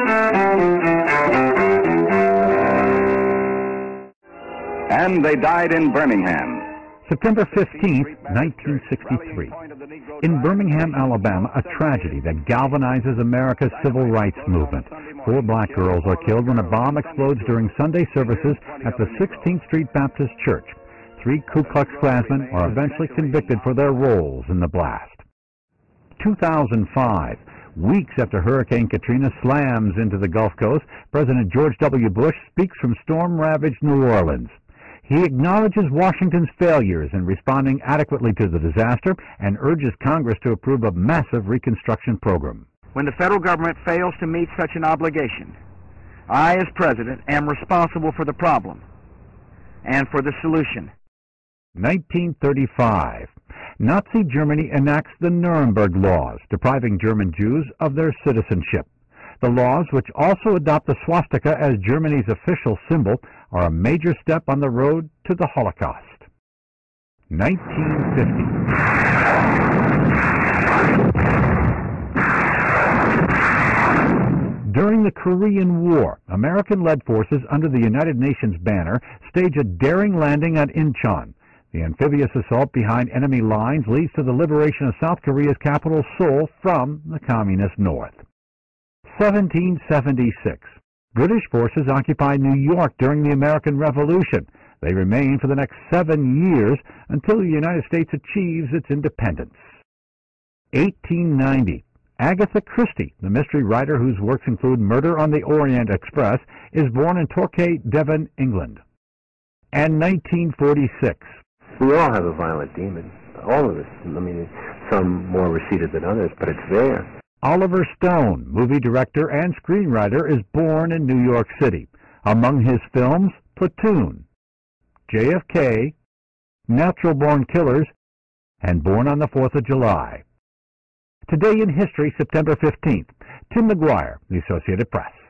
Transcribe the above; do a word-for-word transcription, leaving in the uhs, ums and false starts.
And they died in Birmingham. September fifteenth, nineteen sixty-three. In Birmingham, Alabama, a tragedy that galvanizes America's civil rights movement. Four black girls are killed when a bomb explodes during Sunday services at the sixteenth Street Baptist Church. Three Ku Klux Klansmen are eventually convicted for their roles in the blast. two thousand five. Weeks after Hurricane Katrina slams into the Gulf Coast, President George W. Bush speaks from storm-ravaged New Orleans. He acknowledges Washington's failures in responding adequately to the disaster and urges Congress to approve a massive reconstruction program. When the federal government fails to meet such an obligation, I, as president, am responsible for the problem and for the solution. nineteen thirty-five. Nazi Germany enacts the Nuremberg Laws, depriving German Jews of their citizenship. The laws, which also adopt the swastika as Germany's official symbol, are a major step on the road to the Holocaust. nineteen fifty. During the Korean War, American-led forces under the United Nations banner stage a daring landing at Incheon. The amphibious assault behind enemy lines leads to the liberation of South Korea's capital, Seoul, from the Communist North. seventeen seventy-six. British forces occupy New York during the American Revolution. They remain for the next seven years until the United States achieves its independence. eighteen ninety. Agatha Christie, the mystery writer whose works include Murder on the Orient Express, is born in Torquay, Devon, England. And nineteen forty-six. We all have a violent demon. All of us. I mean, some more receded than others, but it's there. Oliver Stone, movie director and screenwriter, is born in New York City. Among his films, Platoon, J F K, Natural Born Killers, and Born on the Fourth of July. Today in History, September fifteenth. Tim McGuire, The Associated Press.